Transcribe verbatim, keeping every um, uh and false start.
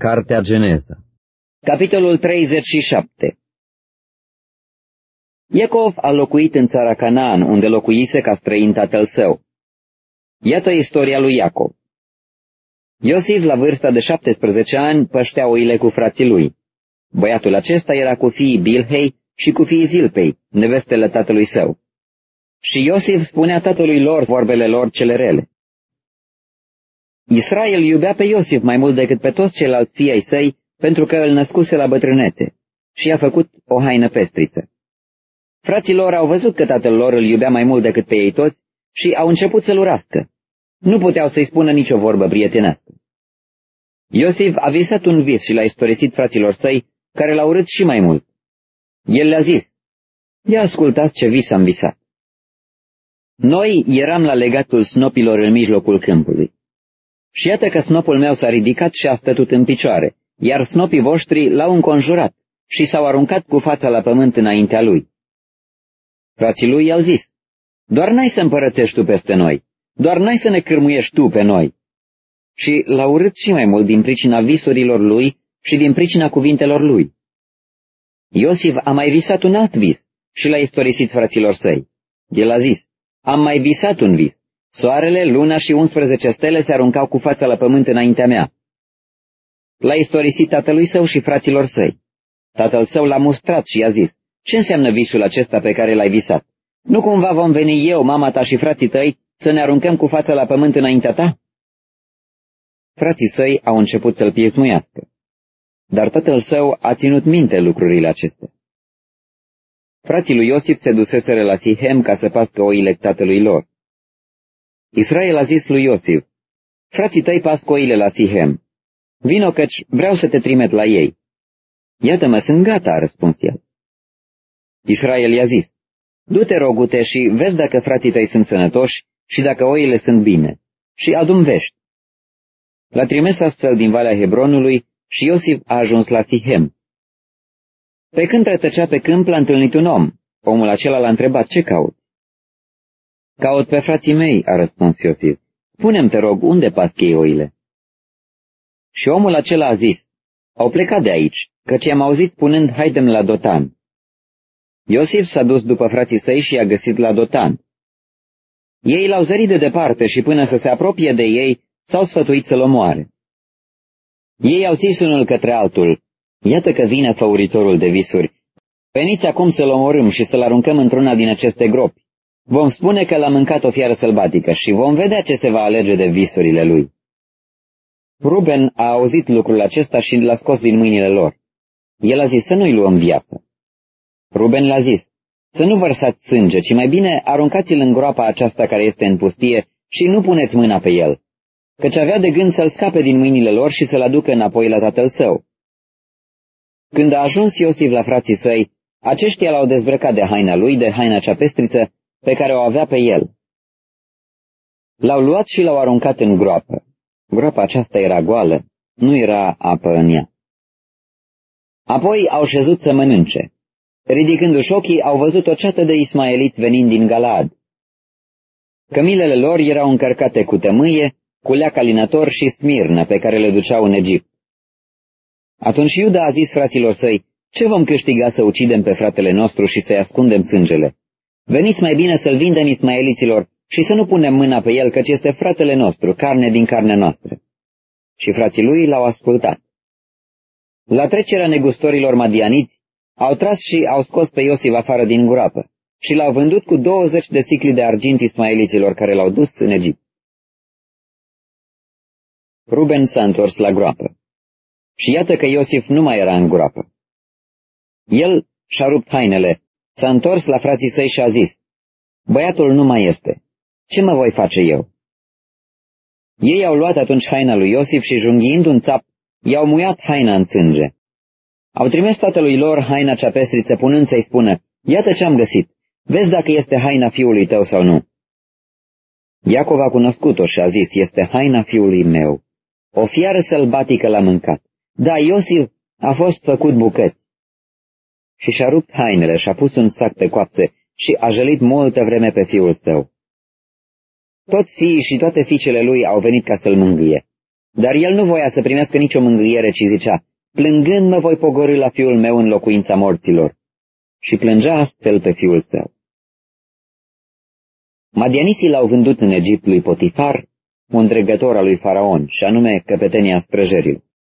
Cartea Geneza, capitolul treizeci și șapte. Iacov a locuit în țara Canaan, unde locuise ca străin tatăl său. Iată istoria lui Iacov. Iosif, la vârsta de șaptesprezece ani, păștea oile cu frații lui. Băiatul acesta era cu fiii Bilhei și cu fiii Zilpei, nevestele tatălui său. Și Iosif spunea tatălui lor vorbele lor cele rele. Israel iubea pe Iosif mai mult decât pe toți ceilalți fii ai săi, pentru că îl născuse la bătrânețe și i-a făcut o haină pestriță. Frații lor au văzut că tatăl lor îl iubea mai mult decât pe ei toți și au început să-l urască. Nu puteau să-i spună nicio vorbă prietenească. Iosif a visat un vis și l-a istorisit fraților săi, care l-au urât și mai mult. El le-a zis: ia ascultați ce vis am visat. Noi eram la legatul snopilor în mijlocul câmpului. Și iată că snopul meu s-a ridicat și a stătut în picioare, iar snopii voștri l-au înconjurat și s-au aruncat cu fața la pământ înaintea lui. Frații lui i-au zis: doar n-ai să împărățești tu peste noi, doar n-ai să ne cârmuiești tu pe noi. Și l-a urât și mai mult din pricina visurilor lui și din pricina cuvintelor lui. Iosif a mai visat un alt vis și l-a istorisit fraților săi. El a zis: am mai visat un vis. Soarele, luna și unsprezece stele se aruncau cu fața la pământ înaintea mea. L-a istorisit tatălui său și fraților săi. Tatăl său l-a mustrat și i-a zis: ce înseamnă visul acesta pe care l-ai visat? Nu cumva vom veni eu, mama ta și frații tăi să ne aruncăm cu fața la pământ înaintea ta? Frații săi au început să-l piesmuiască, dar tatăl său a ținut minte lucrurile acestea. Frații lui Iosif se duseseră la Sihem ca să pască oile tatălui lor. Israel a zis lui Iosif: frații tăi pasc oile la Sihem. Vino căci vreau să te trimet la ei. Iată-mă, sunt gata, a răspuns el. Israel i-a zis: du-te, rogute, și vezi dacă frații tăi sunt sănătoși și dacă oile sunt bine, și adu-mi vești. L-a trimis astfel din Valea Hebronului și Iosif a ajuns la Sihem. Pe când trecea pe câmp, l-a întâlnit un om. Omul acela l-a întrebat: ce cauți? Caut pe frații mei, a răspuns Iosif. Spune-mi, te rog, unde pasc ei oile? Și omul acela a zis: au plecat de aici, căci am auzit spunând: haidem la Dotan. Iosif s-a dus după frații săi și i-a găsit la Dotan. Ei l-au zărit de departe și până să se apropie de ei, s-au sfătuit să-l omoare. Ei au zis unul către altul: iată că vine făuritorul de visuri. Veniți acum să-l omorâm și să-l aruncăm într-una din aceste gropi. Vom spune că l-a mâncat o fiară sălbatică și vom vedea ce se va alege de visurile lui. Ruben a auzit lucrul acesta și l-a scos din mâinile lor. El a zis: să nu-i luăm viața. Ruben le-a zis: să nu vărsați sânge, ci mai bine aruncați-l în groapa aceasta care este în pustie și nu puneți mâna pe el, căci avea de gând să-l scape din mâinile lor și să-l aducă înapoi la tatăl său. Când a ajuns Iosif la frații săi, aceștia l-au dezbrăcat de haina lui, de haina cea pestriță pe care o avea pe el. L-au luat și l-au aruncat în groapă. Groapa aceasta era goală, nu era apă în ea. Apoi au șezut să mănânce. Ridicându-și ochii, au văzut o ceată de ismaeliți venind din Galaad. Cămilele lor erau încărcate cu tămâie, cu leac alinător și smirnă pe care le duceau în Egipt. Atunci Iuda a zis fraților săi: ce vom câștiga să ucidem pe fratele nostru și să-i ascundem sângele? Veniți mai bine să-l vindem ismaeliților și să nu punem mâna pe el, căci este fratele nostru, carne din carnea noastră. Și frații lui l-au ascultat. La trecerea negustorilor madianiți, au tras și au scos pe Iosif afară din groapă și l-au vândut cu douăzeci de sicli de argint ismaeliților care l-au dus în Egipt. Ruben s-a întors la groapă. Și iată că Iosif nu mai era în groapă. El și-a rupt hainele, s-a întors la frații săi și a zis: băiatul nu mai este. Ce mă voi face eu? Ei au luat atunci haina lui Iosif și, junghiind un țap, i-au muiat haina în sânge. Au trimis tatălui lor haina cea pestriță, punând să-i spună: iată ce am găsit, vezi dacă este haina fiului tău sau nu. Iacov a cunoscut-o și a zis: este haina fiului meu. O fiară sălbatică l-a mâncat. Da, Iosif a fost făcut bucăți. Și și-a rupt hainele și-a pus un sac pe coapse și a jălit multă vreme pe fiul său. Toți fiii și toate fiicele lui au venit ca să-l mângâie. Dar el nu voia să primească nicio mângâiere, ci zicea, plângând mă voi pogorî la fiul meu în locuința morților. Și plângea astfel pe fiul său. Madianisii l-au vândut în Egipt lui Potifar, un dregător al lui Faraon, și anume căpetenia străjerilor.